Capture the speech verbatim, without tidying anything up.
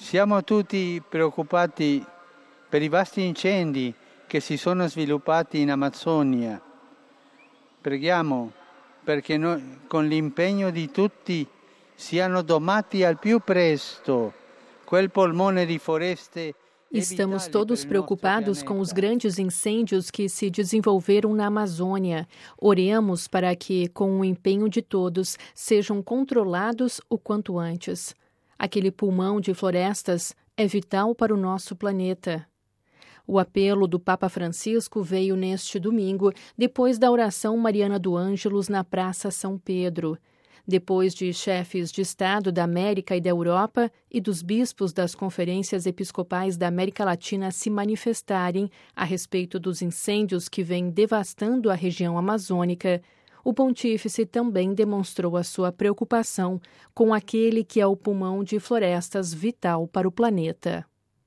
Siamo tutti preoccupati per i vasti incendi che si sono sviluppati in Amazzonia. Preghiamo perché noi, con l'impegno di tutti siano domati al più presto quel polmone di foreste. Estamos todos preocupados com os grandes incêndios que se desenvolveram na Amazônia. Oremos para que, com o empenho de todos, sejam controlados o quanto antes. Aquele pulmão de florestas é vital para o nosso planeta. O apelo do Papa Francisco veio neste domingo, depois da oração mariana do Ângelus na Praça São Pedro. Depois de chefes de Estado da América e da Europa e dos bispos das conferências episcopais da América Latina se manifestarem a respeito dos incêndios que vêm devastando a região amazônica, o pontífice também demonstrou a sua preocupação com aquele que é o pulmão de florestas vital para o planeta.